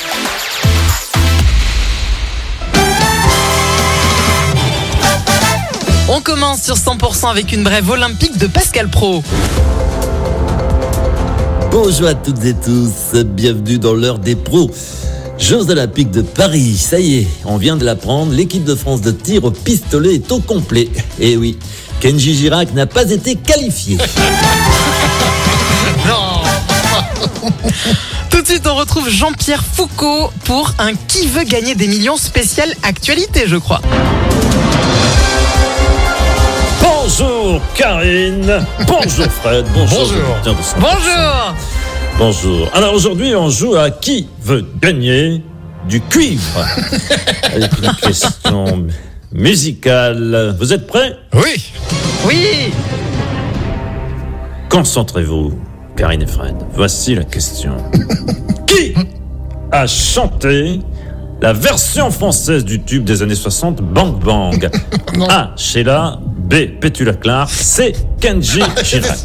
On commence sur 100% avec une brève olympique de Pascal Pro. Bonjour à toutes et tous, bienvenue dans l'heure des pros. Jeux Olympiques de Paris, ça y est, on vient de l'apprendre, l'équipe de France de tir au pistolet est au complet. Et oui, Kenji Girac n'a pas été qualifié. Non. Tout de suite, on retrouve Jean-Pierre Foucault pour un Qui veut gagner des millions spécial actualité, je crois. Bonjour Karine, bonjour Fred, bonjour. Bonjour. Bonjour. Alors aujourd'hui, on joue à qui veut gagner du cuivre avec une question musicale. Vous êtes prêts? Oui. Oui. Concentrez-vous, Karine et Fred. Voici la question. Qui a chanté la version française du tube des années 60, Bang Bang? A. Sheila. B. Petula Clark. C. Kenji Girac.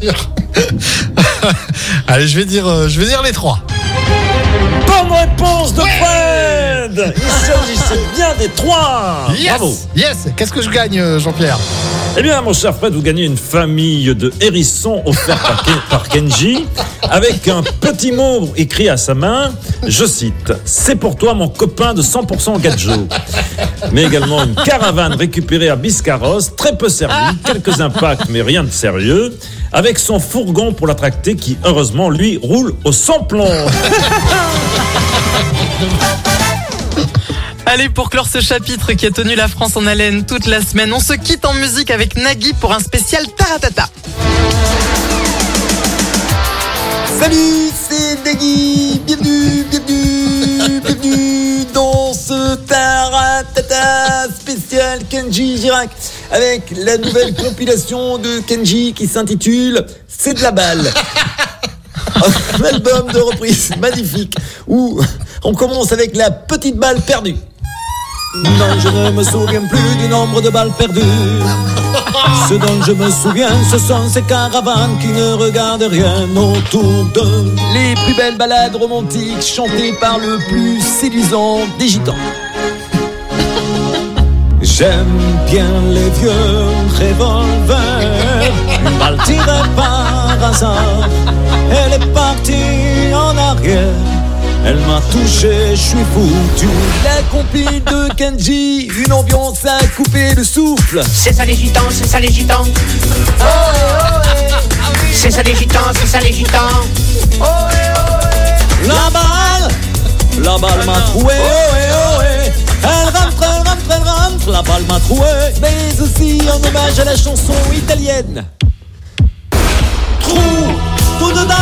Allez, je vais dire les trois. Bonne réponse de Fred. Il s'agissait bien des trois. Yes. Bravo. Yes. Qu'est-ce que je gagne, Jean-Pierre? Eh bien, mon cher Fred, vous gagnez une famille de hérissons offerts par Kenji, avec un petit mot écrit à sa main. Je cite: c'est pour toi, mon copain de 100% Gadjo. Mais également une caravane récupérée à Biscarrosse, très peu servie, quelques impacts, mais rien de sérieux, avec son fourgon pour l'attracter qui, heureusement, lui, roule au sans-plomb. Allez, pour clore ce chapitre qui a tenu la France en haleine toute la semaine, on se quitte en musique avec Nagui pour un spécial Taratata. Salut, c'est Nagui. Bienvenue dans ce Taratata spécial Kenji Girac avec la nouvelle compilation de Kenji qui s'intitule C'est de la balle. Un album de reprise magnifique où on commence avec la petite balle perdue. Non, je ne me souviens plus du nombre de balles perdues. Ce dont je me souviens, ce sont ces caravanes qui ne regardent rien autour d'eux. Les plus belles ballades romantiques chantées par le plus séduisant des gitans. J'aime bien les vieux revolvers. Une balle tirée par hasard. Elle est partie en arrière. Elle m'a touché, je suis foutu. La compil de Kenji, une ambiance à couper le souffle. C'est ça les gitans, c'est ça les gitans. Oh, c'est ça les gitans, c'est ça les gitans. Oh, La balle m'a troué. Elle rentre, la balle m'a troué. Mais aussi en hommage à la chanson italienne. Trou, tout dedans.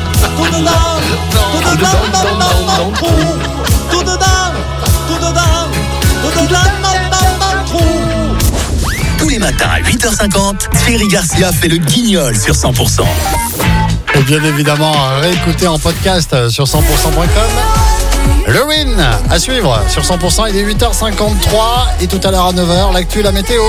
Tous les matins à 8h50, Thierry Garcia fait le guignol sur 100%. Et bien évidemment, réécoutez en podcast sur 100%.com. Le win à suivre sur 100%, il est 8h53 et tout à l'heure à 9h, l'actu, la météo.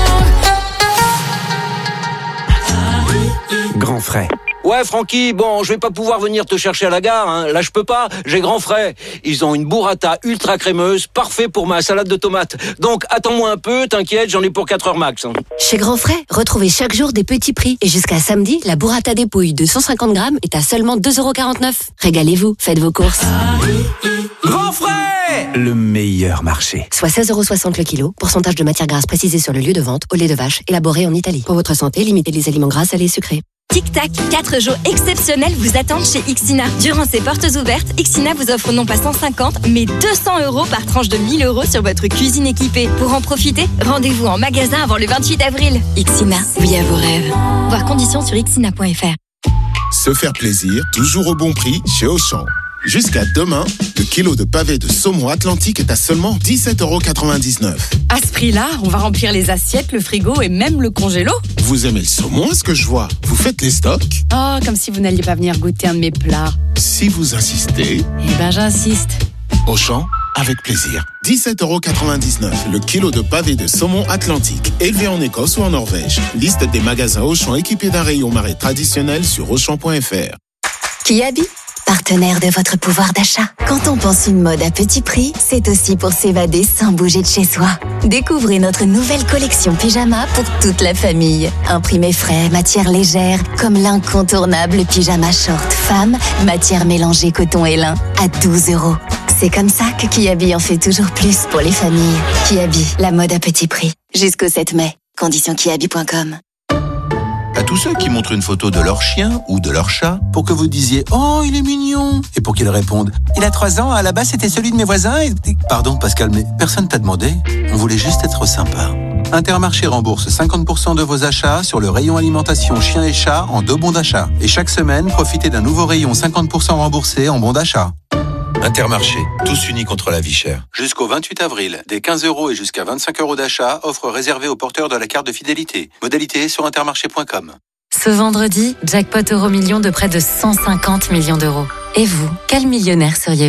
Grand frais. Ouais, Francky, bon, je vais pas pouvoir venir te chercher à la gare, hein. Là, je peux pas, j'ai grand frais. Ils ont une burrata ultra crémeuse, parfait pour ma salade de tomates. Donc, attends-moi un peu, t'inquiète, j'en ai pour 4 heures max. Hein. Chez Grand Frais, retrouvez chaque jour des petits prix. Et jusqu'à samedi, la burrata dépouille de 150 grammes est à seulement 2,49 €. Régalez-vous, faites vos courses. Grand frais! Le meilleur marché. Soit 16,60 € le kilo. Pourcentage de matière grasse précisé sur le lieu de vente au lait de vache, élaboré en Italie. Pour votre santé, limitez les aliments gras, salés et sucrés. Tic-tac, 4 jours exceptionnels vous attendent chez Ixina. Durant ces portes ouvertes, Ixina vous offre non pas 150, mais 200 € par tranche de 1 000 € sur votre cuisine équipée. Pour en profiter, rendez-vous en magasin avant le 28 avril. Ixina, oui à vos rêves. Voir conditions sur ixina.fr. Se faire plaisir, toujours au bon prix chez Auchan. Jusqu'à demain, le kilo de pavé de saumon Atlantique est à seulement 17,99 €. À ce prix-là, on va remplir les assiettes, le frigo et même le congélo. Vous aimez le saumon, est-ce que je vois? Vous faites les stocks? Oh, comme si vous n'alliez pas venir goûter un de mes plats. Si vous insistez... Eh ben, j'insiste. Auchan, avec plaisir. 17,99 € le kilo de pavé de saumon Atlantique, élevé en Écosse ou en Norvège. Liste des magasins Auchan équipés d'un rayon marée traditionnel sur Auchan.fr. Kiabi, partenaire de votre pouvoir d'achat. Quand on pense une mode à petit prix, c'est aussi pour s'évader sans bouger de chez soi. Découvrez notre nouvelle collection pyjama pour toute la famille. Imprimé frais, matière légère, comme l'incontournable pyjama short femme, matière mélangée coton et lin, à 12 €. C'est comme ça que Kiabi en fait toujours plus pour les familles. Kiabi, la mode à petit prix. Jusqu'au 7 mai. Conditions kiabi.com. À tous ceux qui montrent une photo de leur chien ou de leur chat pour que vous disiez « Oh, il est mignon !» et pour qu'ils répondent « Il a 3 ans, à la base c'était celui de mes voisins et... » Pardon Pascal, mais personne t'a demandé. On voulait juste être sympa. Intermarché rembourse 50% de vos achats sur le rayon alimentation chien et chat en 2 bons d'achat. Et chaque semaine, profitez d'un nouveau rayon 50% remboursé en bons d'achat. Intermarché, tous unis contre la vie chère. Jusqu'au 28 avril, des 15 € et jusqu'à 25 € d'achat, offre réservée aux porteurs de la carte de fidélité. Modalité sur intermarché.com. Ce vendredi, jackpot Euro-Million de près de 150 millions d'euros. Et vous, quel millionnaire seriez-vous ?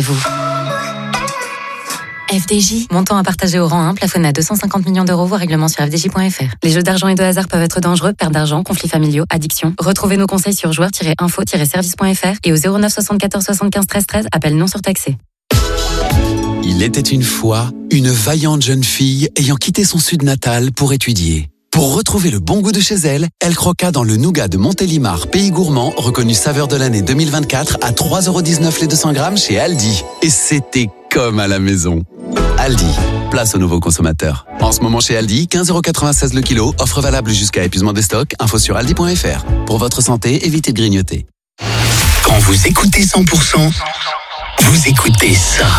FDJ, montant à partager au rang 1, plafonné à 250 millions d'euros, voire règlement sur fdj.fr. Les jeux d'argent et de hasard peuvent être dangereux, perte d'argent, conflits familiaux, addiction. Retrouvez nos conseils sur joueurs-info-service.fr et au 09 74 75 13 13, appel non surtaxé. Il était une fois une vaillante jeune fille ayant quitté son sud natal pour étudier. Pour retrouver le bon goût de chez elle, elle croqua dans le nougat de Montélimar, pays gourmand, reconnu saveur de l'année 2024 à 3,19 € les 200 grammes chez Aldi. Et c'était comme à la maison. Aldi, place aux nouveaux consommateurs. En ce moment chez Aldi, 15,96 € le kilo, offre valable jusqu'à épuisement des stocks, info sur aldi.fr. Pour votre santé, évitez de grignoter. Quand vous écoutez 100%, vous écoutez ça.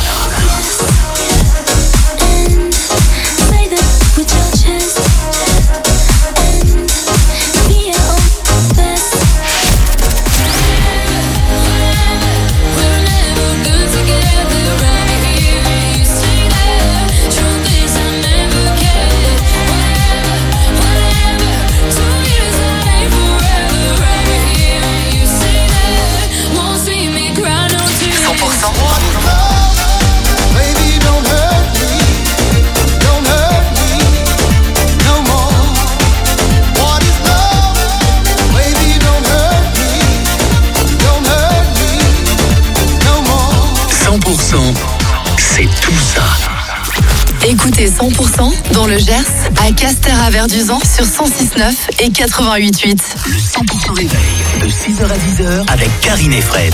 C'est tout ça. Écoutez 100% dans le Gers, à Castres-à-Verduzan sur 106.9 et 88.8. Le 100% réveil de 6h à 10h avec Karine et Fred.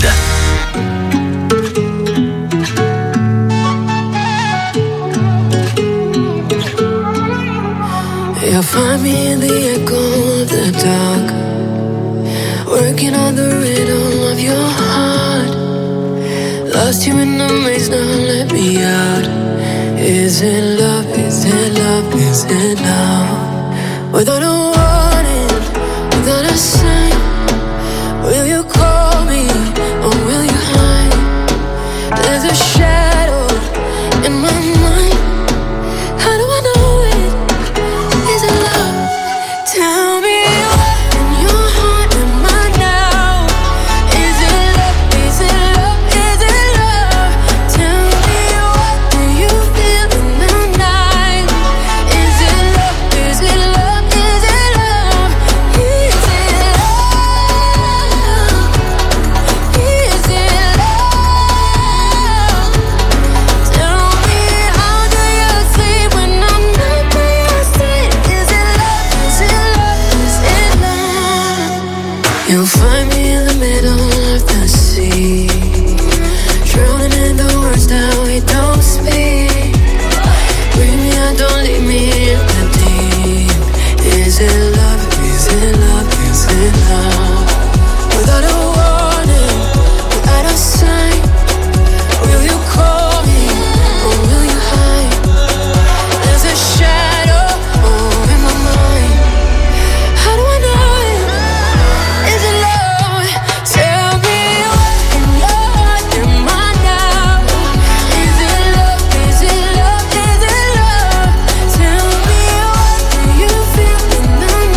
You'll find me in the echo of the dark, working on the rhythm of your heart. Lost you in the maze, now let me out. Is it love, is it love, is it love? Without a